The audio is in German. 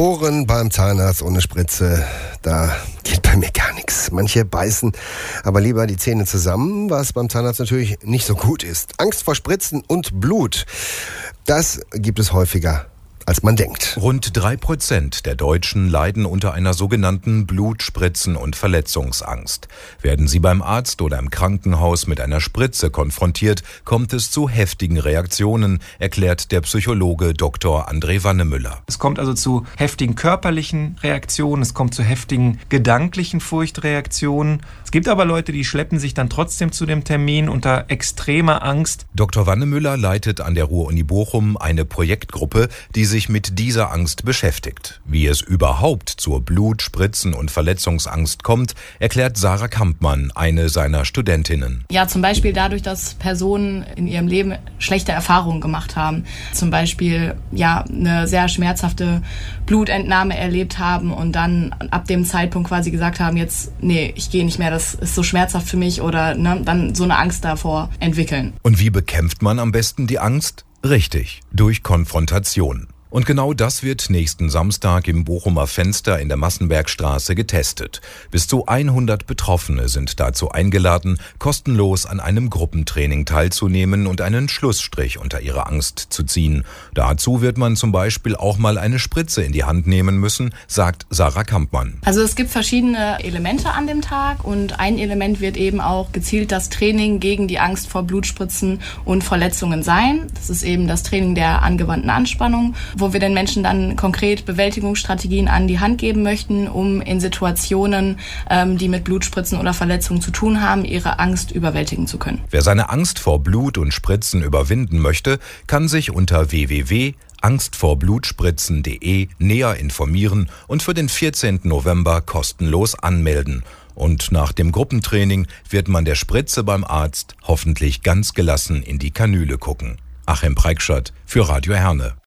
Bohren beim Zahnarzt ohne Spritze, da geht bei mir gar nichts. Manche beißen aber lieber die Zähne zusammen, was beim Zahnarzt natürlich nicht so gut ist. Angst vor Spritzen und Blut, das gibt es häufiger, als man denkt. Rund 3% der Deutschen leiden unter einer sogenannten Blutspritzen- und Verletzungsangst. Werden sie beim Arzt oder im Krankenhaus mit einer Spritze konfrontiert, kommt es zu heftigen Reaktionen, erklärt der Psychologe Dr. André Wannemüller. Es kommt also zu heftigen körperlichen Reaktionen, es kommt zu heftigen gedanklichen Furchtreaktionen. Es gibt aber Leute, die schleppen sich dann trotzdem zu dem Termin unter extremer Angst. Dr. Wannemüller leitet an der Ruhr-Uni Bochum eine Projektgruppe, die sich mit dieser Angst beschäftigt. Wie es überhaupt zur Blut-, Spritzen- und Verletzungsangst kommt, erklärt Sarah Kampmann, eine seiner Studentinnen. Ja, zum Beispiel dadurch, dass Personen in ihrem Leben schlechte Erfahrungen gemacht haben. Zum Beispiel eine sehr schmerzhafte Blutentnahme erlebt haben und dann ab dem Zeitpunkt quasi gesagt haben, jetzt, nee, ich gehe nicht mehr, das ist so schmerzhaft für mich oder dann so eine Angst davor entwickeln. Und wie bekämpft man am besten die Angst? Richtig, durch Konfrontation. Und genau das wird nächsten Samstag im Bochumer Fenster in der Massenbergstraße getestet. Bis zu 100 Betroffene sind dazu eingeladen, kostenlos an einem Gruppentraining teilzunehmen und einen Schlussstrich unter ihre Angst zu ziehen. Dazu wird man zum Beispiel auch mal eine Spritze in die Hand nehmen müssen, sagt Sarah Kampmann. Also es gibt verschiedene Elemente an dem Tag und ein Element wird eben auch gezielt das Training gegen die Angst vor Blutspritzen und Verletzungen sein. Das ist eben das Training der angewandten Anspannung, wo wir den Menschen dann konkret Bewältigungsstrategien an die Hand geben möchten, um in Situationen, die mit Blutspritzen oder Verletzungen zu tun haben, ihre Angst überwältigen zu können. Wer seine Angst vor Blut und Spritzen überwinden möchte, kann sich unter www.angstvorblutspritzen.de näher informieren und für den 14. November kostenlos anmelden. Und nach dem Gruppentraining wird man der Spritze beim Arzt hoffentlich ganz gelassen in die Kanüle gucken. Achim Preikschat für Radio Herne.